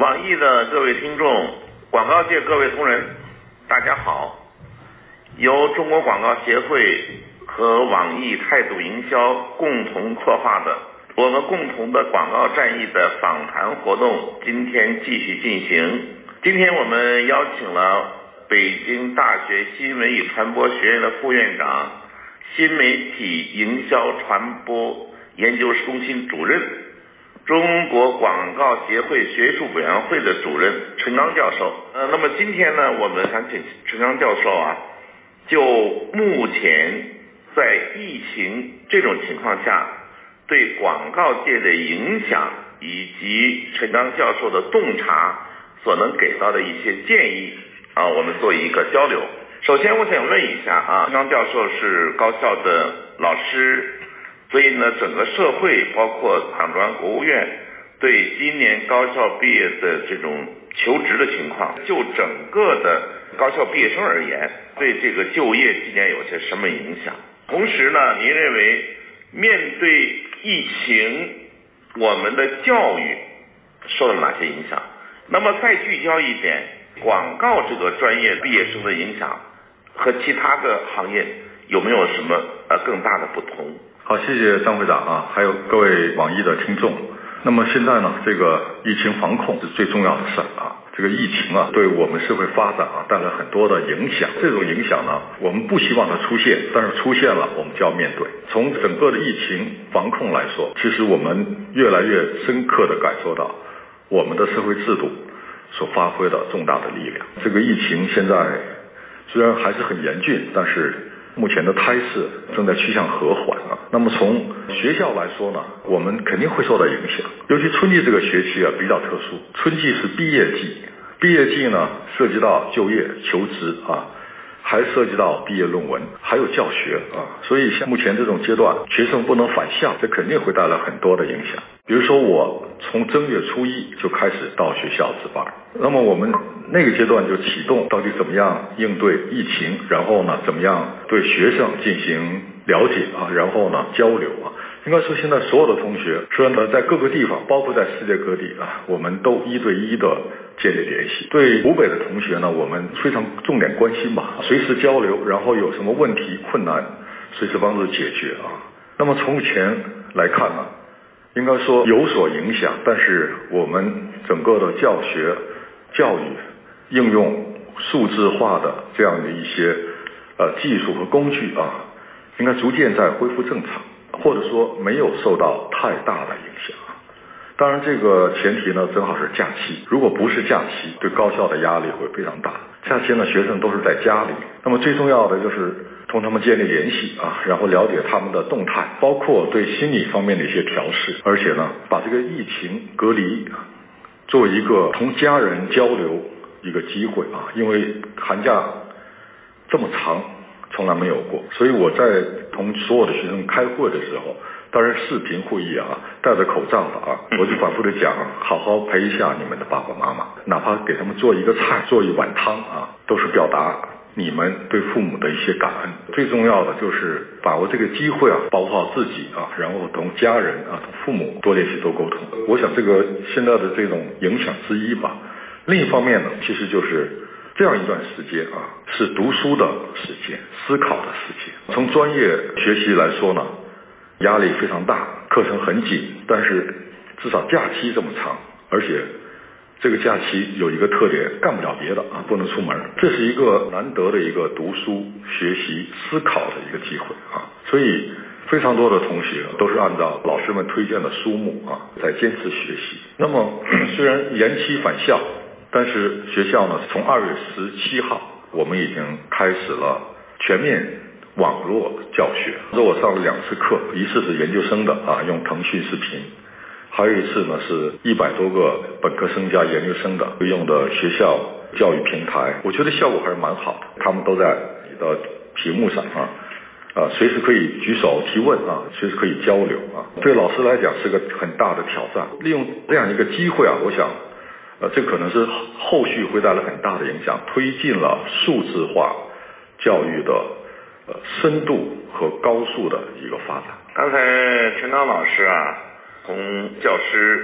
网易的各位听众，广告界各位同仁，大家好。由中国广告协会和网易态度营销共同策划的我们共同的广告战役的访谈活动今天继续进行。今天我们邀请了北京大学新闻与传播学院的副院长、新媒体营销传播研究中心主任、中国广告协会学术委员会的主任陈刚教授。那么今天呢，我们想请陈刚教授就目前在疫情这种情况下对广告界的影响，以及陈刚教授的洞察所能给到的一些建议我们做一个交流。首先我想问一下陈刚教授是高校的老师，所以呢整个社会包括党中央国务院对今年高校毕业的这种求职的情况，就整个的高校毕业生而言，对这个就业今年有些什么影响？同时呢，您认为面对疫情，我们的教育受到哪些影响？那么再聚焦一点，广告这个专业毕业生的影响和其他的行业有没有什么更大的不同？ 好，谢谢张会长还有各位网易的听众。那么现在呢，这个疫情防控是最重要的事这个疫情对我们社会发展带来很多的影响。这种影响呢，我们不希望它出现，但是出现了，我们就要面对。从整个的疫情防控来说，其实我们越来越深刻地感受到我们的社会制度所发挥的重大的力量。这个疫情现在虽然还是很严峻，但是目前的态势正在趋向和缓那么从学校来说呢，我们肯定会受到影响。尤其春季这个学期比较特殊，春季是毕业季，毕业季呢涉及到就业求职还涉及到毕业论文，还有教学所以像目前这种阶段，学生不能返校，这肯定会带来很多的影响。比如说我从正月初一就开始到学校值班，那么我们那个阶段就启动到底怎么样应对疫情，然后呢怎么样对学生进行了解然后呢交流应该说现在所有的同学虽然在各个地方，包括在世界各地我们都一对一的建立联系。对湖北的同学呢，我们非常重点关心随时交流，然后有什么问题困难随时帮助解决那么从前来看呢，应该说有所影响，但是我们整个的教学教育应用数字化的这样的一些技术和工具应该逐渐在恢复正常，或者说没有受到太大的影响。当然这个前提呢正好是假期，如果不是假期，对高校的压力会非常大。假期呢学生都是在家里，那么最重要的就是同他们建立联系然后了解他们的动态，包括对心理方面的一些调试，而且呢把这个疫情隔离作为一个同家人交流一个机会因为寒假这么长从来没有过，所以我在同所有的学生开会的时候，当然视频会议戴着口罩的我就反复的讲好好陪一下你们的爸爸妈妈，哪怕给他们做一个菜，做一碗汤都是表达你们对父母的一些感恩。最重要的就是把握这个机会保护好自己然后同家人同父母多联系多沟通。我想这个现在的这种影响之一吧。另一方面呢，其实就是这样一段时间是读书的时间，思考的时间。从专业学习来说呢，压力非常大，课程很紧，但是至少假期这么长，而且这个假期有一个特点，干不了别的不能出门，这是一个难得的一个读书学习思考的一个机会所以非常多的同学都是按照老师们推荐的书目在坚持学习。那么虽然延期返校，但是学校呢从2月17号我们已经开始了全面网络教学。我上了2次课，一次是研究生的用腾讯视频，还有一次呢是100多个本科生加研究生的用的学校教育平台，我觉得效果还是蛮好的。他们都在你的屏幕上随时可以举手提问随时可以交流对老师来讲是个很大的挑战。利用这样一个机会我想这可能是后续会带来很大的影响，推进了数字化教育的深度和高速的一个发展。 刚才陈刚老师从教师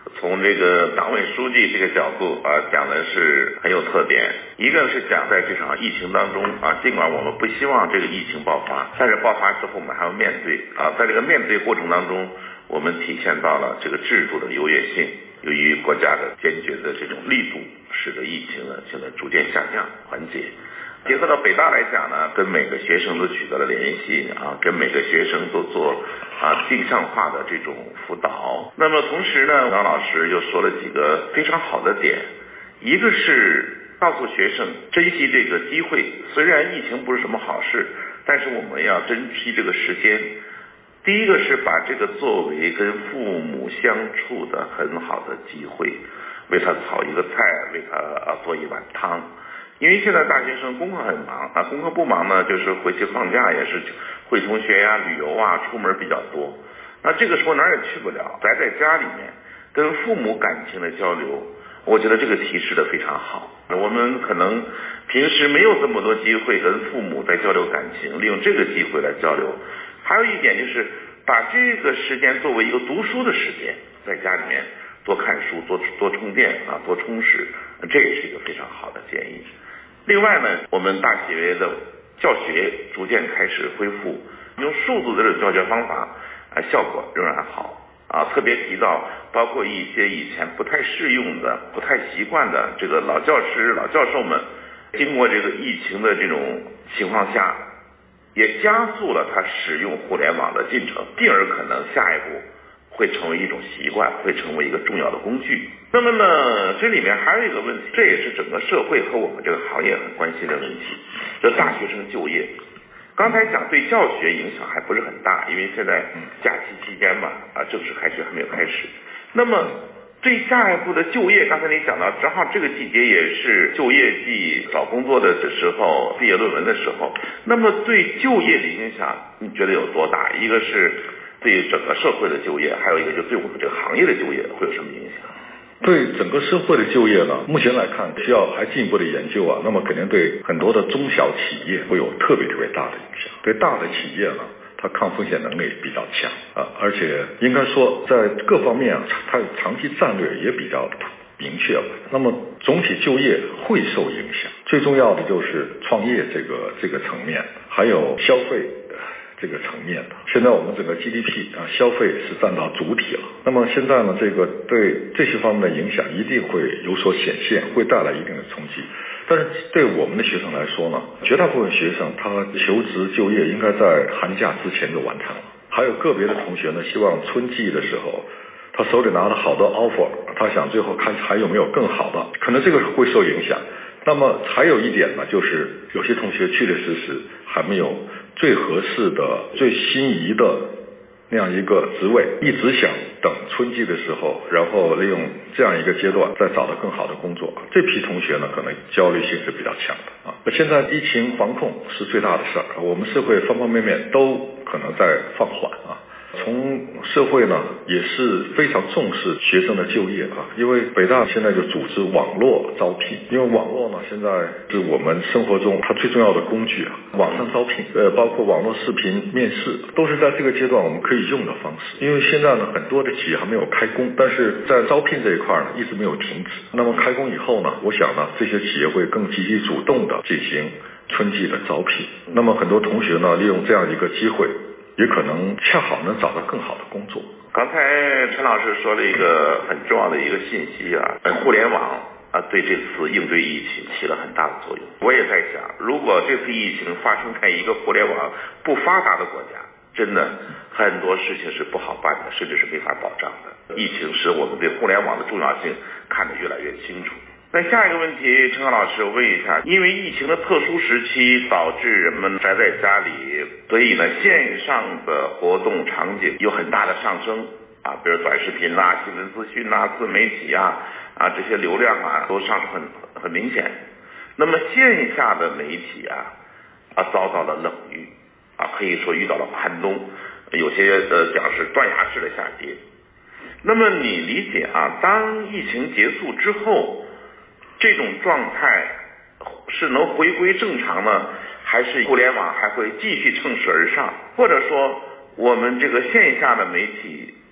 从这个党委书记这个角度讲的是很有特点。一个是讲在这场疫情当中尽管我们不希望这个疫情爆发，但是爆发之后我们还要面对在这个面对过程当中，我们体现到了这个制度的优越性。由于国家的坚决的这种力度，使得疫情呢现在逐渐下降缓解。结合到北大来讲呢，跟每个学生都取得了联系跟每个学生都做定向化的这种辅导。那么同时呢，张老师又说了几个非常好的点，一个是告诉学生珍惜这个机会，虽然疫情不是什么好事，但是我们要珍惜这个时间。第一个是把这个作为跟父母相处的很好的机会，为他炒一个菜，为他做一碗汤。因为现在大学生功课很忙功课不忙呢，就是回去放假也是会同学旅游出门比较多。那这个时候哪儿也去不了，宅在家里面跟父母感情的交流，我觉得这个提示的非常好。我们可能平时没有这么多机会跟父母在交流感情，利用这个机会来交流。还有一点就是把这个时间作为一个读书的时间，在家里面多看书，多充电多充实，这也是一个非常好的建议。另外呢，我们大学的教学逐渐开始恢复，用数字的这种教学方法效果仍然好特别提到包括一些以前不太适用的、不太习惯的这个老教师、老教授们，经过这个疫情的这种情况下，也加速了他使用互联网的进程，进而可能下一步会成为一种习惯，会成为一个重要的工具。那么呢，这里面还有一个问题，这也是整个社会和我们这个行业很关心的问题，这大学生就业。刚才讲对教学影响还不是很大，因为现在假期期间嘛正式开学还没有开始。那么对下一步的就业，刚才你讲到正好这个季节也是就业季，找工作的时候，毕业论文的时候，那么对就业的影响你觉得有多大？一个是对整个社会的就业，还有一个就是对我们这个行业的就业会有什么影响？ 对整个社会的就业呢，目前来看需要还进一步的研究那么肯定对很多的中小企业会有特别大的影响。对大的企业呢，它抗风险能力比较强而且应该说在各方面它长期战略也比较明确了。那么总体就业会受影响，最重要的就是创业这个层面，还有消费这个层面的。现在我们整个 GDP 消费是占到主体了。那么现在呢，这个对这些方面的影响一定会有所显现，会带来一定的冲击。但是对我们的学生来说呢，绝大部分学生他求职就业应该在寒假之前就完成了。还有个别的同学呢，希望春季的时候他手里拿了好多 offer， 他想最后看还有没有更好的，可能这个会受影响。那么还有一点呢，就是有些同学确确实实还没有最合适的、最心仪的那样一个职位，一直想等春季的时候，然后利用这样一个阶段再找到更好的工作。这批同学呢，可能焦虑性是比较强的现在疫情防控是最大的事儿，我们社会方方面面都可能在放缓从社会呢也是非常重视学生的就业因为北大现在就组织网络招聘，因为网络呢现在是我们生活中它最重要的工具网上招聘包括网络视频面试都是在这个阶段我们可以用的方式。因为现在呢很多的企业还没有开工，但是在招聘这一块呢一直没有停止。那么开工以后呢，我想呢这些企业会更积极主动的进行春季的招聘。那么很多同学呢利用这样一个机会，也可能恰好能找到更好的工作。 刚才陈老师说了一个很重要的一个信息互联网对这次应对疫情起了很大的作用。我也在想，如果这次疫情发生在一个互联网不发达的国家，真的很多事情是不好办的，甚至是没法保障的。疫情使我们对互联网的重要性看得越来越清楚。那下一个问题，陈老师我问一下，因为疫情的特殊时期导致人们宅在家里，所以呢线上的活动场景有很大的上升比如短视频新闻资讯自媒体这些流量都上升很明显。那么线下的媒体遭到了冷遇可以说遇到了寒冬，有些讲是断崖式的下跌。那么你理解当疫情结束之后，这种状态是能回归正常呢，还是互联网还会继续乘势而上？或者说我们这个线下的媒体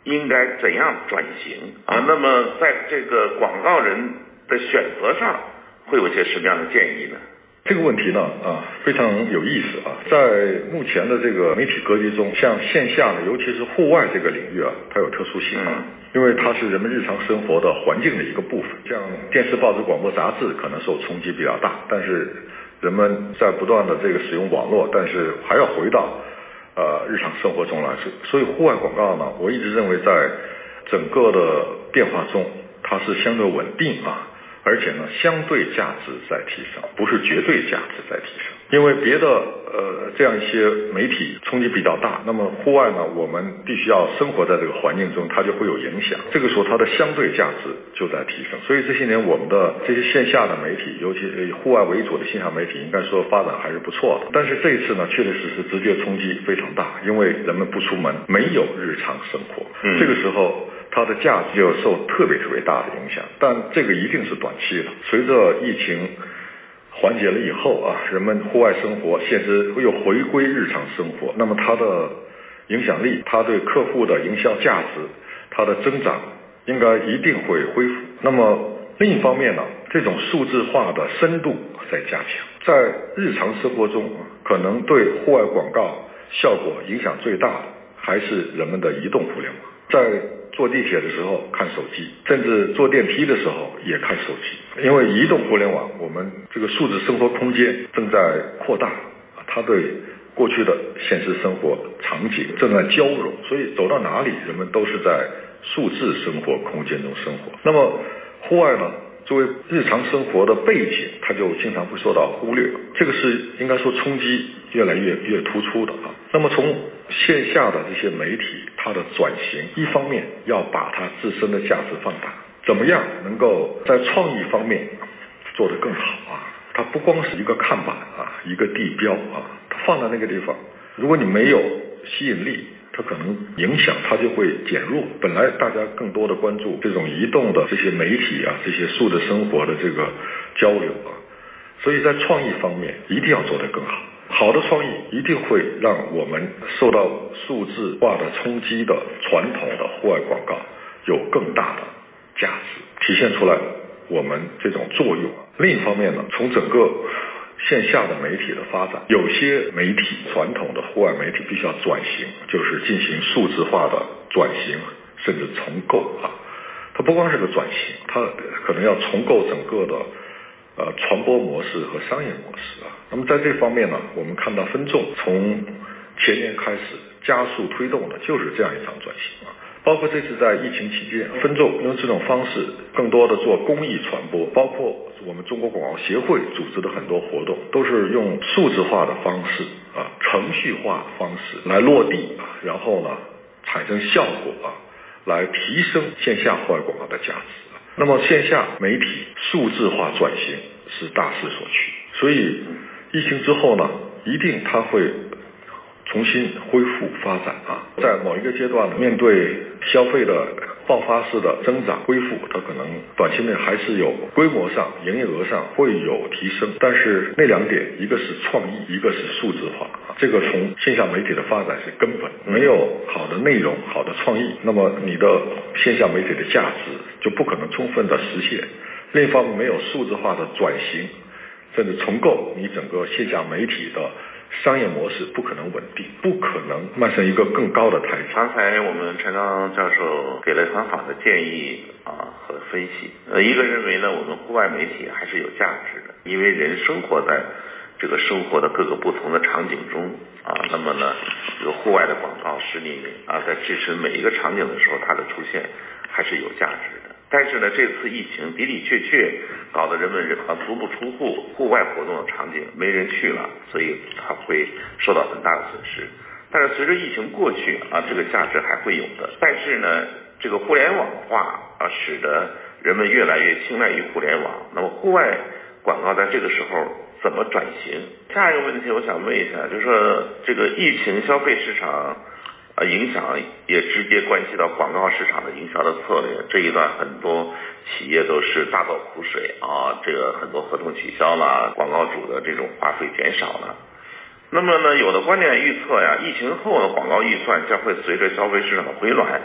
应该怎样转型啊？那么在这个广告人的选择上，会有些什么样的建议呢？ 这个问题呢非常有意思啊。在目前的这个媒体格局中，像线下的，尤其是户外这个领域它有特殊性因为它是人们日常生活的环境的一个部分。像电视、报纸、广播、杂志可能受冲击比较大，但是人们在不断的这个使用网络，但是还要回到日常生活中来。所以户外广告呢，我一直认为在整个的变化中，它是相对稳定而且呢，相对价值在提升，不是绝对价值在提升。因为别的这样一些媒体冲击比较大，那么户外呢，我们必须要生活在这个环境中，它就会有影响。这个时候它的相对价值就在提升。所以这些年我们的这些线下的媒体，尤其户外为主的线下媒体，应该说发展还是不错的。但是这一次呢，确确实实直接冲击非常大，因为人们不出门，没有日常生活。这个时候它的价值就受特别大的影响，但这个一定是短期的。随着疫情缓解了以后人们户外生活现实又回归日常生活，那么它的影响力，它对客户的营销价值，它的增长应该一定会恢复。那么另一方面呢，这种数字化的深度在加强，在日常生活中可能对户外广告效果影响最大的还是人们的移动互联网。在坐地铁的时候看手机，甚至坐电梯的时候也看手机。因为移动互联网，我们这个数字生活空间正在扩大，它对过去的现实生活场景正在交融，所以走到哪里人们都是在数字生活空间中生活。那么户外呢，作为日常生活的背景，它就经常会受到忽略，这个是应该说冲击越来越突出的那么从线下的这些媒体，它的转型，一方面要把它自身的价值放大，怎么样能够在创意方面做得更好它不光是一个看板一个地标它放在那个地方，如果你没有吸引力，它可能影响它就会减弱。本来大家更多的关注这种移动的这些媒体这些数字生活的这个交流所以在创意方面一定要做得更好。好的创意一定会让我们受到数字化的冲击的传统的户外广告有更大的价值，体现出来我们这种作用另一方面呢，从整个线下的媒体的发展，有些媒体传统的户外媒体必须要转型，就是进行数字化的转型，甚至重构它不光是个转型，它可能要重构整个的传播模式和商业模式那么在这方面呢，我们看到分众从前年开始加速推动的就是这样一场转型包括这次在疫情期间，分众用这种方式更多的做公益传播，包括我们中国广告协会组织的很多活动，都是用数字化的方式程序化的方式来落地然后呢产生效果来提升线下户外广告的价值那么线下媒体数字化转型是大势所趋，所以疫情之后呢，一定它会重新恢复发展在某一个阶段面对消费的爆发式的增长恢复，它可能短期内还是有规模上营业额上会有提升，但是那两点一个是创意，一个是数字化这个从线下媒体的发展是根本，没有好的内容好的创意，那么你的线下媒体的价值就不可能充分的实现。另一方面没有数字化的转型甚至重构，你整个线下媒体的商业模式不可能稳定，不可能迈上一个更高的台阶。 刚才我们陈刚教授给了很好的建议和分析。一个认为呢，我们户外媒体还是有价值的，因为人生活在这个生活的各个不同的场景中那么呢，这个户外的广告使你在支持每一个场景的时候，它的出现还是有价值的。但是呢，这次疫情的确搞得人们足不出户，户外活动的场景没人去了，所以它会受到很大的损失。但是随着疫情过去这个价值还会有的。但是呢，这个互联网化使得人们越来越青睐于互联网。那么户外广告在这个时候怎么转型？下一个问题我想问一下，就是说这个疫情消费市场影响也直接关系到广告市场的营销的策略。这一段很多企业都是大倒苦水这个很多合同取消了，广告主的这种花费减少了。那么呢，有的观点预测疫情后的广告预算将会随着消费市场的回暖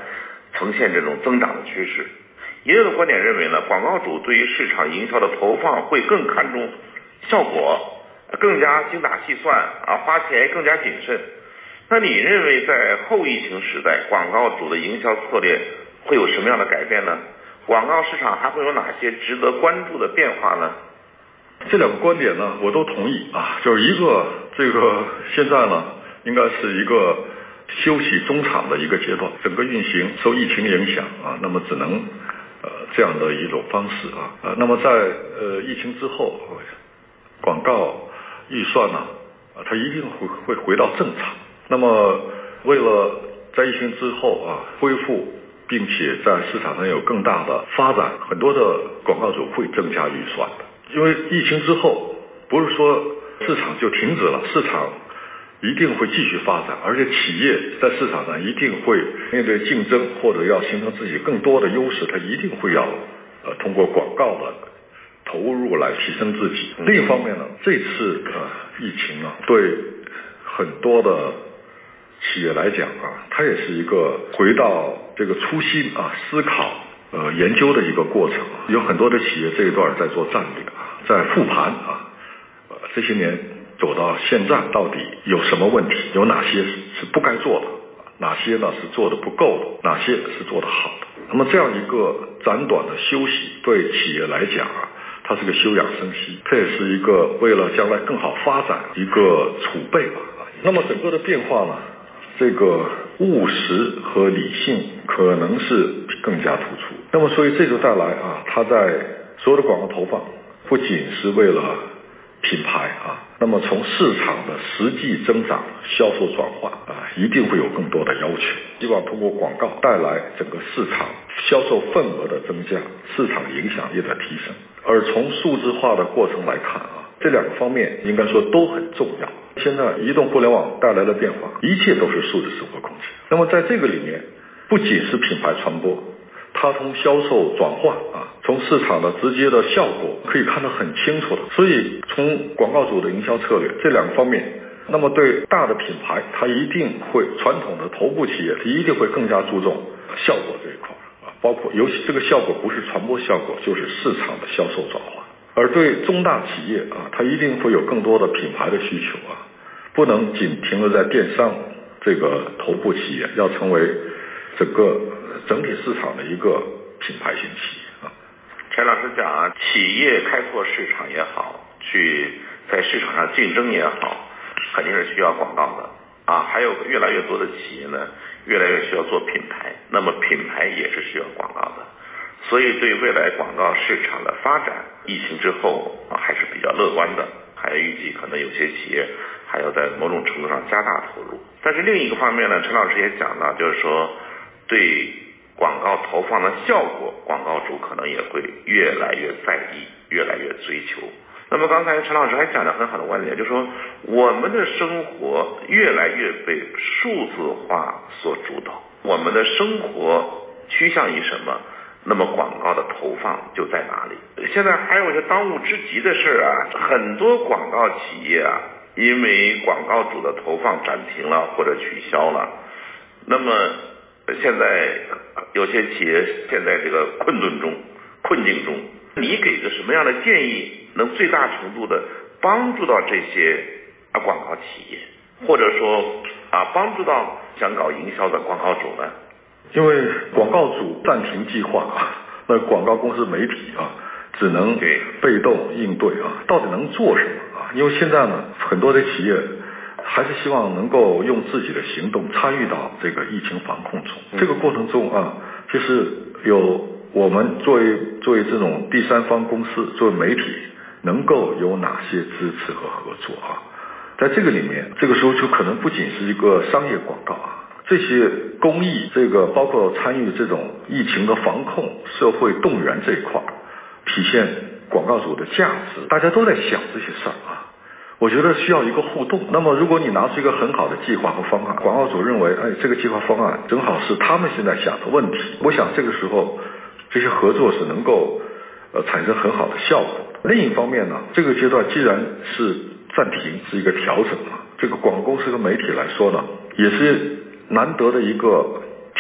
呈现这种增长的趋势。也有的观点认为呢，广告主对于市场营销的投放会更看重效果，更加精打细算花钱更加谨慎。那你认为在后疫情时代，广告主的营销策略会有什么样的改变呢？广告市场还会有哪些值得关注的变化呢？ 这两个观点呢，我都同意就是一个现在呢，应该是一个休息中场的一个阶段，整个运行受疫情影响那么只能这样的一种方式那么在疫情之后，广告预算呢它一定会回到正常。那么为了在疫情之后恢复，并且在市场上有更大的发展，很多的广告主会增加预算的。因为疫情之后不是说市场就停止了，市场一定会继续发展，而且企业在市场上一定会面对竞争，或者要形成自己更多的优势，它一定会要通过广告的投入来提升自己。另一方面呢，这次疫情呢，对很多的企业来讲它也是一个回到这个初心思考研究的一个过程。有很多的企业这一段在做战略在复盘这些年走到现在到底有什么问题，有哪些是不该做的，哪些呢是做的不够的，哪些是做的好的。那么这样一个暂短的休息，对企业来讲它是个休养生息，这也是一个为了将来更好发展一个储备吧。那么整个的变化呢，这个务实和理性可能是更加突出。那么所以这就带来它在所有的广告投放不仅是为了品牌那么从市场的实际增长、销售转化一定会有更多的要求，希望通过广告带来整个市场销售份额的增加，市场影响力的提升。而从数字化的过程来看这两个方面应该说都很重要。现在移动互联网带来的变化，一切都是数字生活空间。那么在这个里面，不仅是品牌传播，它从销售转化从市场的直接的效果可以看得很清楚的。所以从广告主的营销策略这两个方面，那么对大的品牌，它一定会传统的头部企业，它一定会更加注重效果这一块包括尤其这个效果不是传播效果，就是市场的销售转化。而对中大企业它一定会有更多的品牌的需求不能仅停留在电商这个头部企业，要成为整体市场的一个品牌型企业陈老师讲企业开拓市场也好，去在市场上竞争也好，肯定是需要广告的还有越来越多的企业呢，越来越需要做品牌，那么品牌也是需要广告的。所以对未来广告市场的发展，疫情之后还是比较乐观的，还预计可能有些企业还要在某种程度上加大投入。但是另一个方面呢，陈老师也讲到，就是说对广告投放的效果，广告主可能也会越来越在意，越来越追求。那么刚才陈老师还讲了很好的观点，就是说我们的生活越来越被数字化所主导，我们的生活趋向于什么，那么广告的投放就在哪里。现在还有一些当务之急的事很多广告企业因为广告主的投放暂停了或者取消了，那么现在有些企业现在这个困境中，你给个什么样的建议，能最大程度的帮助到这些广告企业，或者说帮助到想搞营销的广告主呢？ 因为广告主暂停计划那广告公司媒体只能被动应对到底能做什么因为现在呢，很多的企业还是希望能够用自己的行动参与到这个疫情防控中。这个过程中其实有我们作为这种第三方公司，作为媒体，能够有哪些支持和合作在这个里面，这个时候就可能不仅是一个商业广告这些公益，包括参与这种疫情的防控、社会动员这一块，体现广告主的价值，大家都在想这些事儿我觉得需要一个互动。那么如果你拿出一个很好的计划和方案，广告主认为这个计划方案正好是他们现在想的问题，我想这个时候这些合作是能够产生很好的效果。另一方面呢，这个阶段既然是暂停，是一个调整这个广告公司和媒体来说呢，也是难得的一个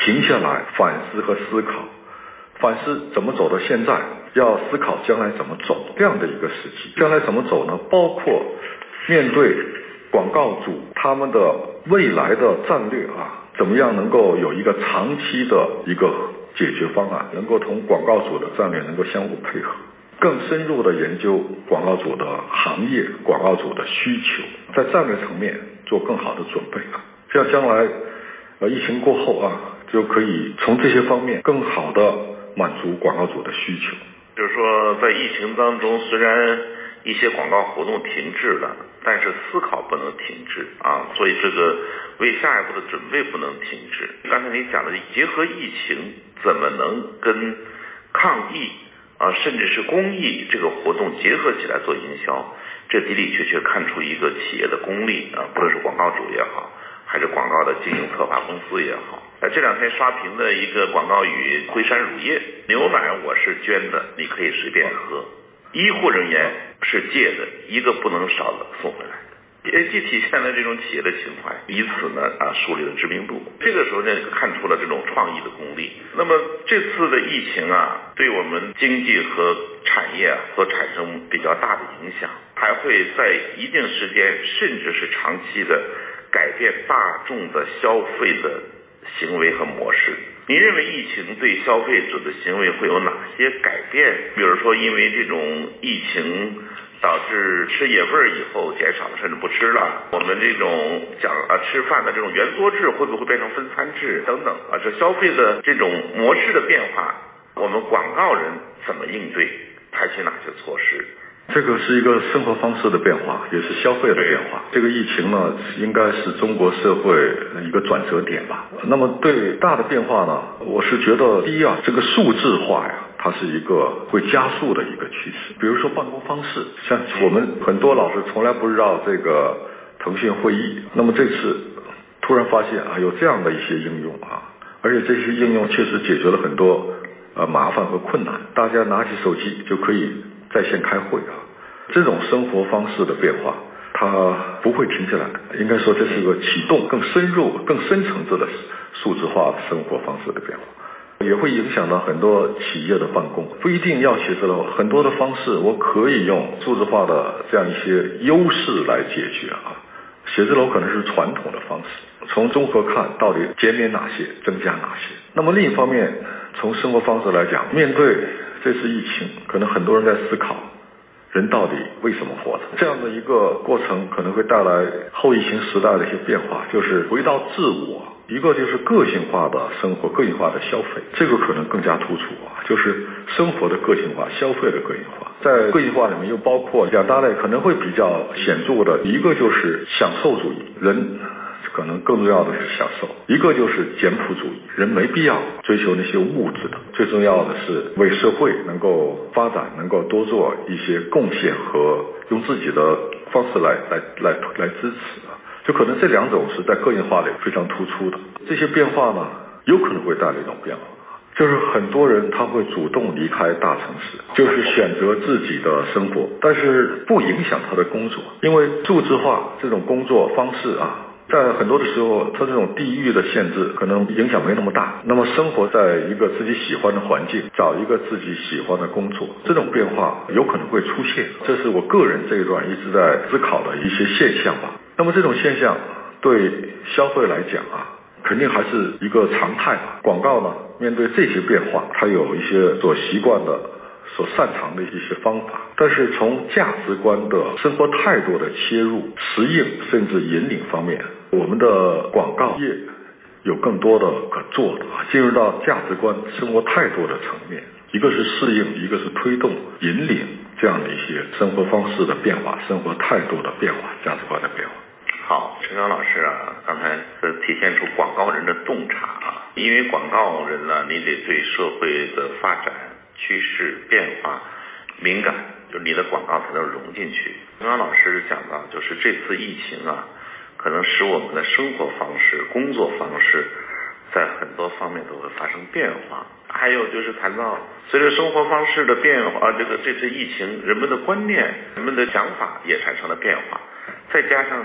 停下来反思和思考，反思怎么走到现在，要思考将来怎么走这样的一个时期。将来怎么走呢？包括面对广告主他们的未来的战略怎么样能够有一个长期的一个解决方案，能够同广告主的战略能够相互配合，更深入的研究广告主的行业、广告主的需求，在战略层面做更好的准备这样将来疫情过后就可以从这些方面更好的满足广告主的需求。 就是说，在疫情当中，虽然一些广告活动停滞了，但是思考不能停滞所以这个为下一步的准备不能停滞。刚才你讲的结合疫情怎么能跟抗疫甚至是公益这个活动结合起来做营销，这的的确确看出一个企业的功力不论是广告主也好，还是广告的经营策划公司也好。这两天刷屏的一个广告语，惠山乳业，牛奶我是捐的，你可以随便喝，医护人员是借的，一个不能少的送回来，既体现了这种企业的情怀，以此呢树立了知名度。这个时候呢看出了这种创意的功力。那么这次的疫情对我们经济和产业所产生比较大的影响，还会在一定时间甚至是长期的改变大众的消费的行为和模式。您认为疫情对消费者的行为会有哪些改变？比如说因为这种疫情导致吃野味以后减少了甚至不吃了，我们这种吃饭的这种圆桌制会不会变成分餐制等等这消费的这种模式的变化，我们广告人怎么应对，采取哪些措施？ 这个是一个生活方式的变化，也是消费的变化。这个疫情呢，应该是中国社会一个转折点吧。那么对大的变化呢，我是觉得第一这个数字化它是一个会加速的一个趋势。比如说办公方式，像我们很多老师从来不知道这个腾讯会议，那么这次突然发现有这样的一些应用而且这些应用确实解决了很多麻烦和困难，大家拿起手机就可以在线开会这种生活方式的变化它不会停下来，应该说这是一个启动更深入更深层次的数字化生活方式的变化，也会影响到很多企业的办公。不一定要写字楼，很多的方式我可以用数字化的这样一些优势来解决写字楼可能是传统的方式，从综合看到底减免哪些增加哪些。那么另一方面，从生活方式来讲，面对这次疫情，可能很多人在思考人到底为什么活着，这样的一个过程可能会带来后疫情时代的一些变化，就是回到自我，一个就是个性化的生活，个性化的消费，这个可能更加突出就是生活的个性化，消费的个性化。在个性化里面又包括两大类可能会比较显著的，一个就是享受主义，人可能更重要的是享受，一个就是简朴主义，人没必要追求那些物质的，最重要的是为社会能够发展能够多做一些贡献和用自己的方式来支持就可能这两种是在个性化里非常突出的。这些变化呢有可能会带来一种变化，就是很多人他会主动离开大城市，就是选择自己的生活，但是不影响他的工作，因为数字化这种工作方式在很多的时候它这种地域的限制可能影响没那么大，那么生活在一个自己喜欢的环境，找一个自己喜欢的工作，这种变化有可能会出现，这是我个人这一段一直在思考的一些现象吧。那么这种现象对消费来讲肯定还是一个常态广告呢面对这些变化，它有一些所习惯的所擅长的一些方法，但是从价值观的生活态度的切入、适应甚至引领方面，我们的广告业有更多的可做的进入到价值观、生活态度的层面，一个是适应，一个是推动、引领这样的一些生活方式的变化、生活态度的变化、价值观的变化。 好，陈刚老师刚才体现出广告人的洞察因为广告人你得对社会的发展趋势变化敏感，就是你的广告才能融进去。陈刚老师讲到，就是这次疫情可能使我们的生活方式、工作方式在很多方面都会发生变化。还有就是谈到随着生活方式的变化，这次疫情人们的观念、人们的想法也产生了变化。再加上呢，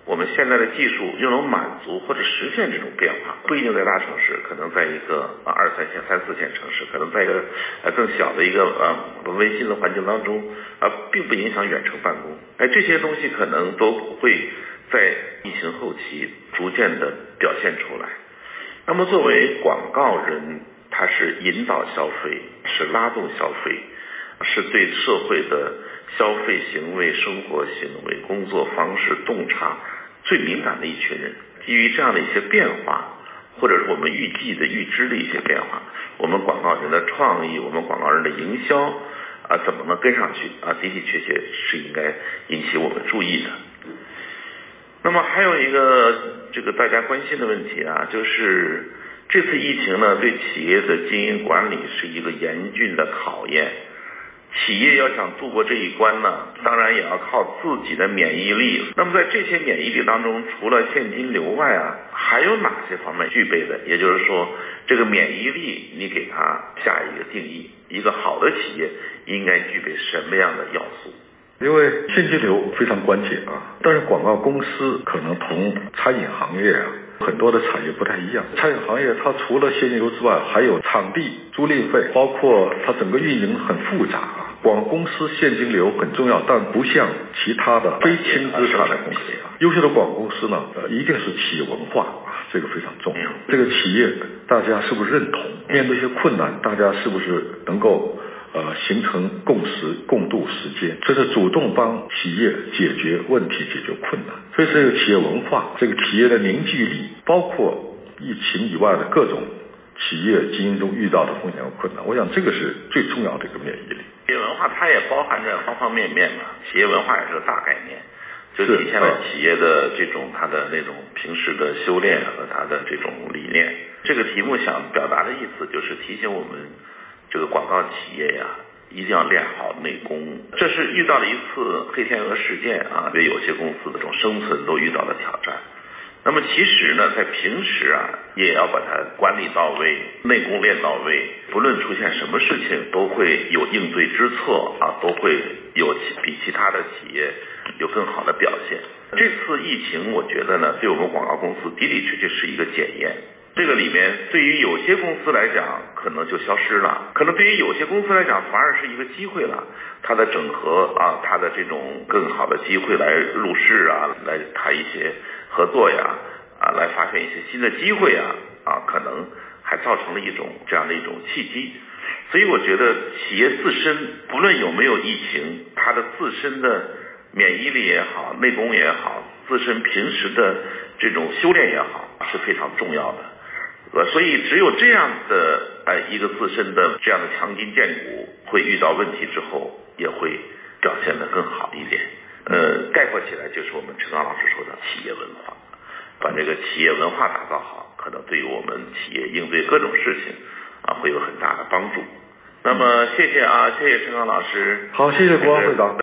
我们现在的技术又能满足或者实现这种变化，不一定在大城市，可能在一个2、3线、3、4线城市，可能在一个更小的一个温馨的环境当中并不影响远程办公。这些东西可能都会在疫情后期逐渐的表现出来。那么作为广告人，他是引导消费，是拉动消费，是对社会的消费行为、生活行为、工作方式、洞察最敏感的一群人。基于这样的一些变化，或者是我们预计的预知的一些变化，我们广告人的创意，我们广告人的营销怎么能跟上去的确是应该引起我们注意的。那么还有一个这个大家关心的问题就是这次疫情呢，对企业的经营管理是一个严峻的考验。企业要想度过这一关呢，当然也要靠自己的免疫力。那么在这些免疫力当中，除了现金流外还有哪些方面具备的？也就是说，这个免疫力你给它下一个定义，一个好的企业应该具备什么样的要素？ 因为现金流非常关键但是广告公司可能同餐饮行业很多的产业不太一样。餐饮行业它除了现金流之外，还有场地租赁费，包括它整个运营很复杂。广告公司现金流很重要，但不像其他的非轻资产的公司优秀的广告公司呢，一定是企业文化这个非常重要。这个企业大家是不是认同？面对一些困难，大家是不是能够形成共识、共度时间，这是主动帮企业解决问题、解决困难。所以这个企业文化，这个企业的凝聚力，包括疫情以外的各种企业经营中遇到的风险和困难，我想这个是最重要的一个免疫力。 企业文化它也包含着方方面面企业文化也是个大概念，就体现了企业的这种它的那种平时的修炼和它的这种理念。这个题目想表达的意思就是提醒我们这个广告企业一定要练好内功。这是遇到了一次黑天鹅事件对有些公司的这种生存都遇到了挑战。那么其实呢，在平时也要把它管理到位，内功练到位，不论出现什么事情都会有应对之策都会有比其他的企业有更好的表现。这次疫情我觉得呢，对我们广告公司的确是一个检验。这个里面对于有些公司来讲可能就消失了，可能对于有些公司来讲反而是一个机会了，它的整合它的这种更好的机会来入市来谈一些合作来发现一些新的机会可能还造成了这样的一种契机。所以我觉得企业自身不论有没有疫情，它的自身的免疫力也好，内功也好，自身平时的这种修炼也好是非常重要的。所以只有这样的一个自身的这样的强筋健骨，会遇到问题之后也会表现得更好一点。概括起来就是我们陈刚老师说的企业文化，把这个企业文化打造好，可能对于我们企业应对各种事情会有很大的帮助。那么谢谢陈刚老师。 好，谢谢国安会长。